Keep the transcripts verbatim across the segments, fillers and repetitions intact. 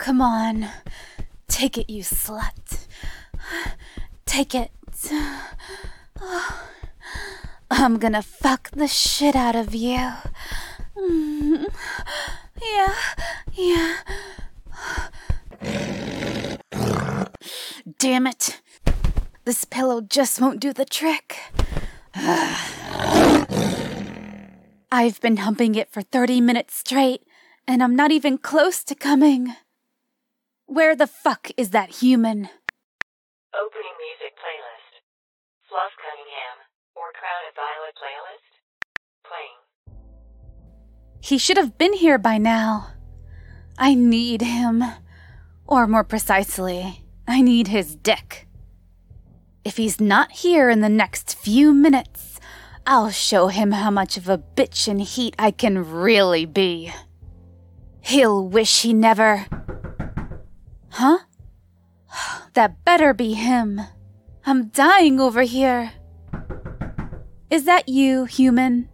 come on. Take it, you slut. Take it. I'm gonna fuck the shit out of you. Mm. Yeah, yeah. Damn it. This pillow just won't do the trick. I've been humping it for thirty minutes straight, and I'm not even close to coming. Where the fuck is that human? Opening music playlist. Fluff Cunningham or Crowded Violet playlist. Playing. He should have been here by now. I need him. Or more precisely, I need his dick. If he's not here in the next few minutes, I'll show him how much of a bitch in heat I can really be. He'll wish he never... Huh? That better be him. I'm dying over here. Is that you, human?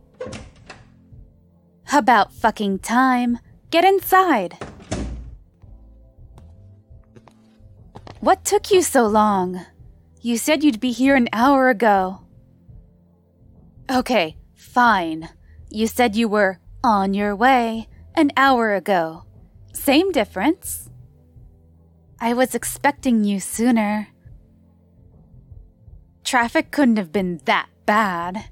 About fucking time. Get inside. What took you so long? You said you'd be here an hour ago. Okay, fine. You said you were on your way an hour ago. Same difference. I was expecting you sooner. Traffic couldn't have been that bad.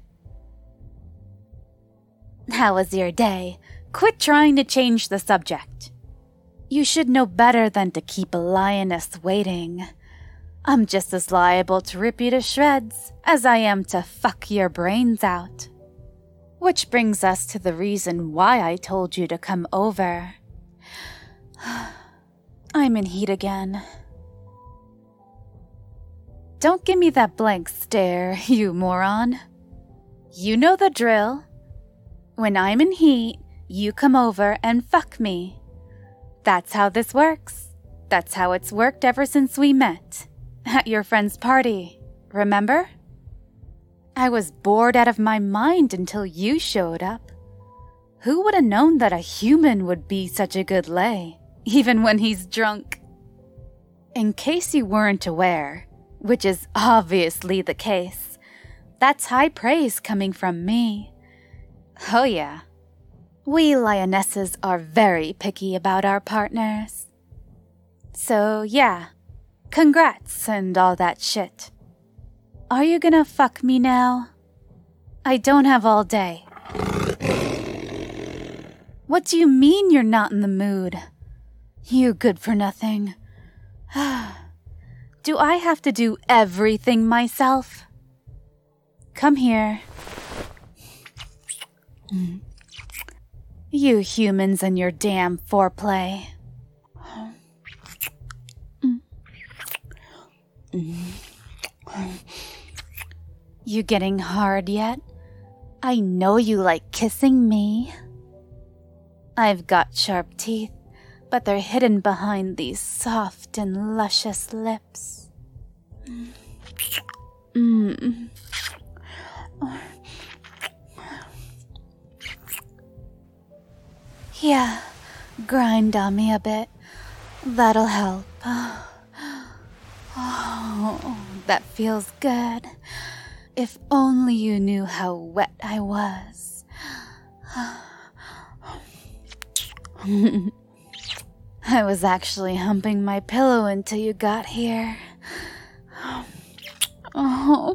How was your day? Quit trying to change the subject. You should know better than to keep a lioness waiting. I'm just as liable to rip you to shreds as I am to fuck your brains out. Which brings us to the reason why I told you to come over. I'm in heat again. Don't give me that blank stare, you moron. You know the drill. When I'm in heat, you come over and fuck me. That's how this works. That's how it's worked ever since we met. At your friend's party, remember? I was bored out of my mind until you showed up. Who would have known that a human would be such a good lay? Even when he's drunk. In case you weren't aware, which is obviously the case, that's high praise coming from me. Oh yeah, we lionesses are very picky about our partners. So yeah, congrats and all that shit. Are you gonna fuck me now? I don't have all day. What do you mean you're not in the mood? You good for nothing. Do I have to do everything myself? Come here. You humans and your damn foreplay. You getting hard yet? I know you like kissing me. I've got sharp teeth, but they're hidden behind these soft and luscious lips. Mm. Yeah, grind on me a bit. That'll help. Oh, that feels good. If only you knew how wet I was. I was actually humping my pillow until you got here. Oh.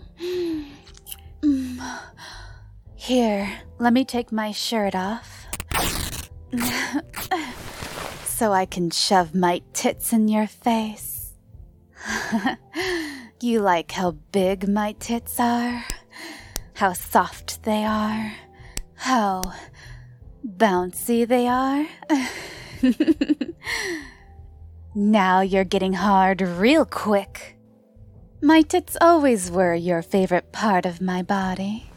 Here, let me take my shirt off. So I can shove my tits in your face. You like how big my tits are? How soft they are? How bouncy they are? Now you're getting hard real quick. My tits always were your favorite part of my body.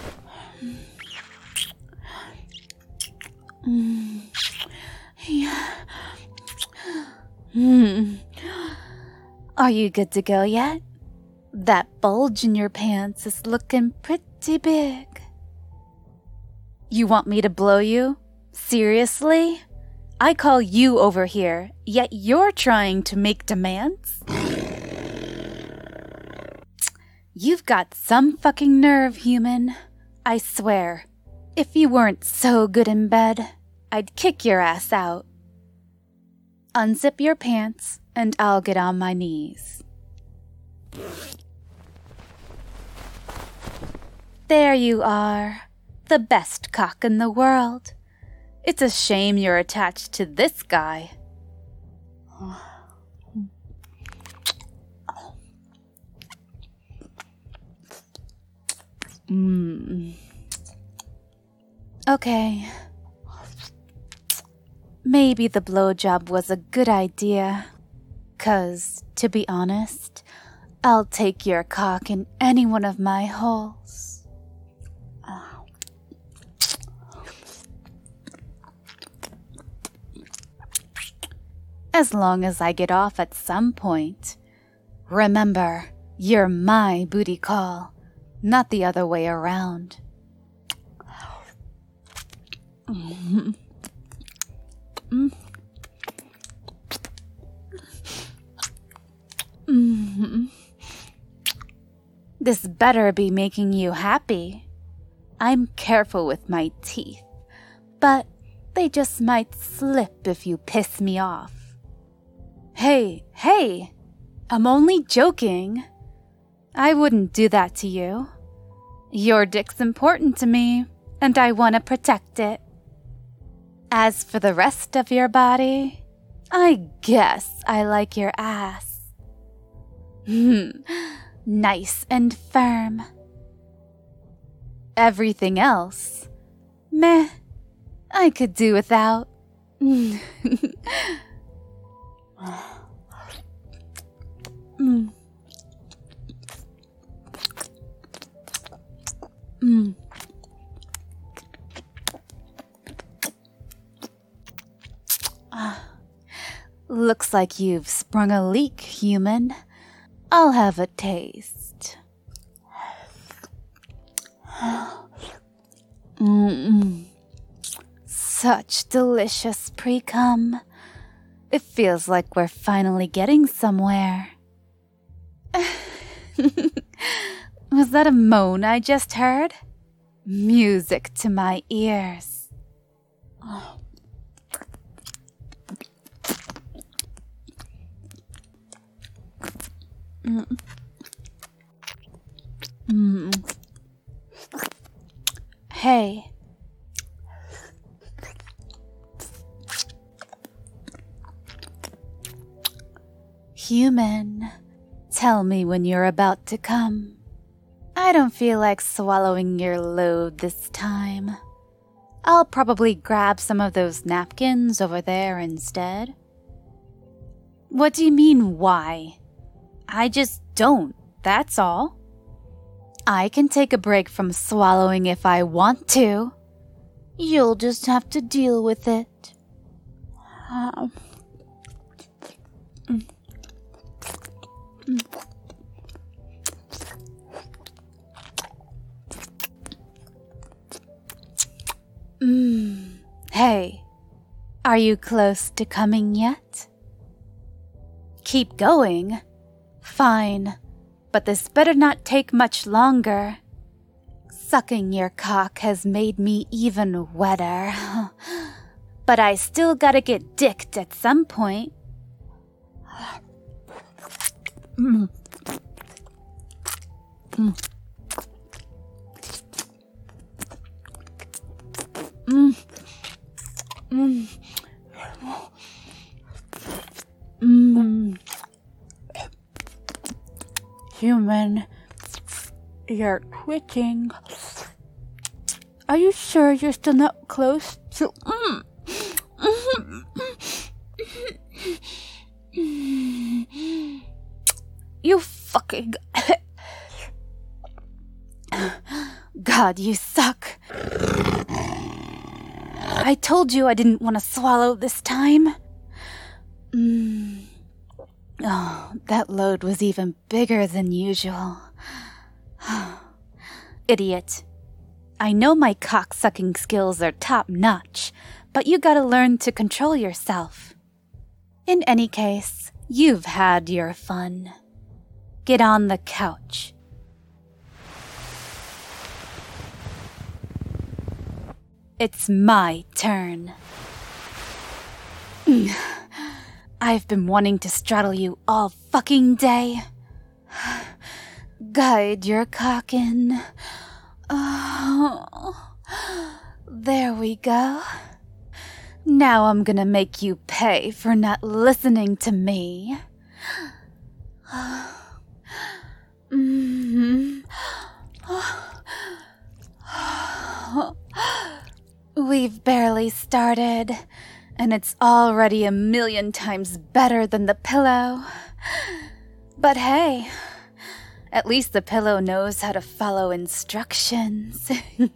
Mm. Yeah. Mm. Are you good to go yet? That bulge in your pants is looking pretty big. You want me to blow you? Seriously? I call you over here, yet you're trying to make demands? You've got some fucking nerve, human. I swear, if you weren't so good in bed, I'd kick your ass out. Unzip your pants, and I'll get on my knees. There you are, the best cock in the world. It's a shame you're attached to this guy. Mm. Okay. Maybe the blowjob was a good idea. 'Cause, to be honest, I'll take your cock in any one of my holes. As long as I get off at some point. Remember, you're my booty call, not the other way around. Mm-hmm. Mm. Mm-hmm. This better be making you happy. I'm careful with my teeth, but they just might slip if you piss me off. Hey, hey, I'm only joking. I wouldn't do that to you. Your dick's important to me, and I want to protect it. As for the rest of your body, I guess I like your ass. Hmm, nice and firm. Everything else, meh, I could do without. Mm. Mm. Mm. Ah. Looks like you've sprung a leak, human. I'll have a taste. Mm-mm. Such delicious pre-cum. It feels like we're finally getting somewhere. Was that a moan I just heard? Music to my ears. Oh. Mm. Mm. Hey. Human, tell me when you're about to come. I don't feel like swallowing your load this time. I'll probably grab some of those napkins over there instead. What do you mean, why? I just don't, that's all. I can take a break from swallowing if I want to. You'll just have to deal with it. Um. Mm. Mm. Hey, are you close to coming yet? Keep going? Fine, but this better not take much longer. Sucking your cock has made me even wetter. But I still gotta get dicked at some point. Mm. Mm. Mm. Mm. Mm. Human, you're twitching. Are you sure you're still not close to... Mm. You fucking... God, you suck. I told you I didn't want to swallow this time. Mm. Oh, that load was even bigger than usual. Idiot. I know my cock-sucking skills are top-notch, but you gotta learn to control yourself. In any case, you've had your fun. Get on the couch. It's my turn. I've been wanting to straddle you all fucking day. Guide your cock in. Oh, there we go. Now I'm gonna make you pay for not listening to me. Mm-hmm. We've barely started, and it's already a million times better than the pillow. But hey, at least the pillow knows how to follow instructions.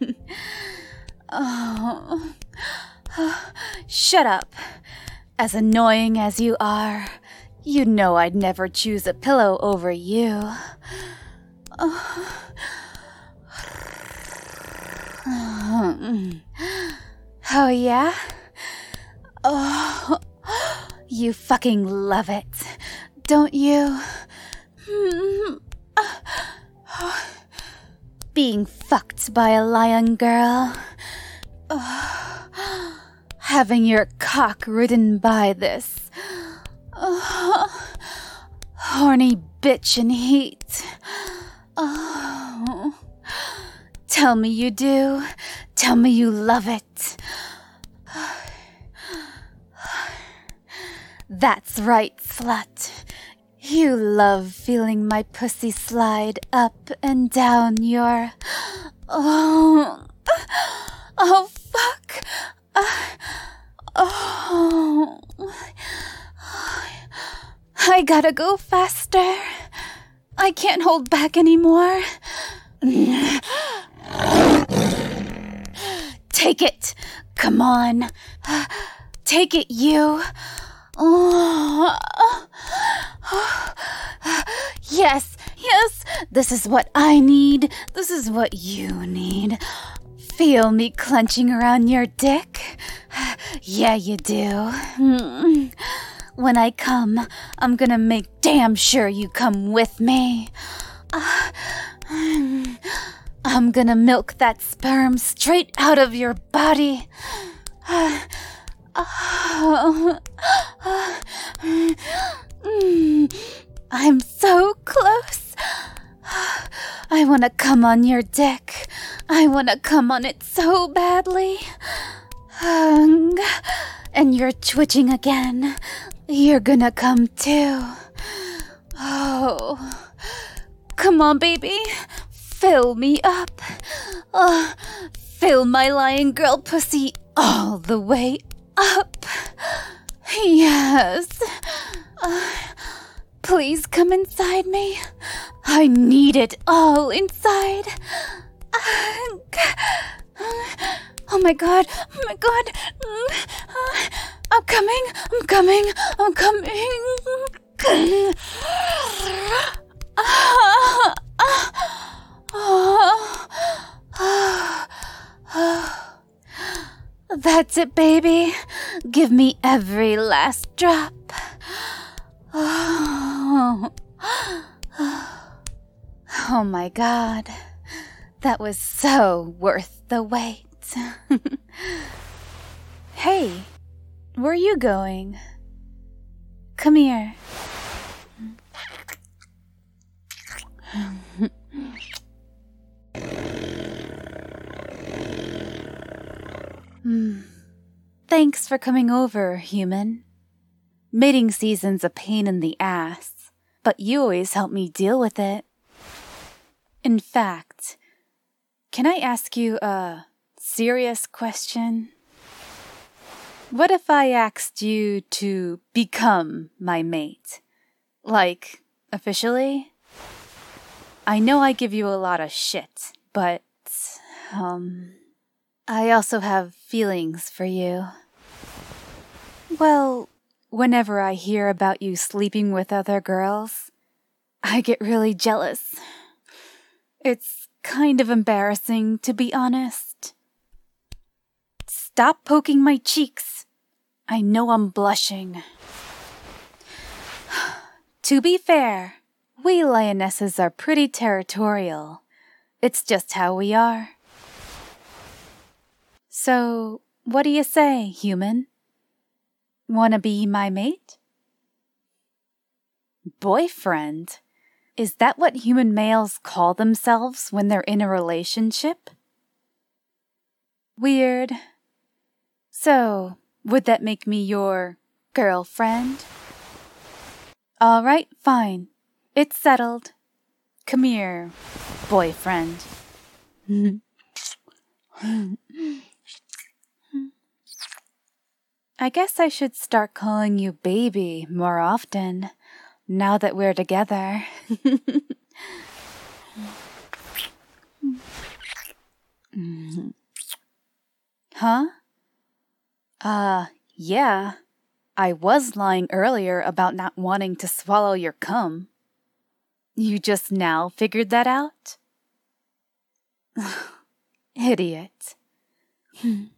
Oh. Shut up. As annoying as you are, you know I'd never choose a pillow over you. Oh. Oh, yeah? Oh, you fucking love it, don't you? Being fucked by a lion girl. Oh, having your cock ridden by this oh, horny bitch in heat. Oh, tell me you do. Tell me you love it. That's right, slut. You love feeling my pussy slide up and down your... Oh... Oh, fuck. Uh, oh... I gotta go faster. I can't hold back anymore. Take it. Come on. Take it, you. Oh. Yes, yes. This is what I need. This is what you need. Feel me clenching around your dick? Yeah, you do. When I come, I'm gonna make damn sure you come with me. I'm gonna milk that sperm straight out of your body. I'm so close. I wanna come on your dick. I wanna come on it so badly. And you're twitching again. You're gonna come too. Oh. Come on, baby. Fill me up. Oh, fill my lion girl pussy all the way up. Yes. Uh, please come inside me. I need it all inside. Oh my god. Oh my god. I'm coming. I'm coming. I'm coming. That's it, baby. Give me every last drop. Oh, oh my god. That was so worth the wait. Hey, where are you going? Come here. Hmm. Thanks for coming over, human. Mating season's a pain in the ass, but you always help me deal with it. In fact, can I ask you a serious question? What if I asked you to become my mate? Like, officially? I know I give you a lot of shit, but, um... I also have feelings for you. Well, whenever I hear about you sleeping with other girls, I get really jealous. It's kind of embarrassing, to be honest. stop poking my cheeks. I know I'm blushing. To be fair, we lionesses are pretty territorial. It's just how we are. So, what do you say, human? Wanna be my mate? Boyfriend? Is that what human males call themselves when they're in a relationship? Weird. So, would that make me your girlfriend? All right, fine. It's settled. Come here, boyfriend. I guess I should start calling you baby more often, now that we're together. Huh? Uh, yeah. I was lying earlier about not wanting to swallow your cum. You just now figured that out? Idiot.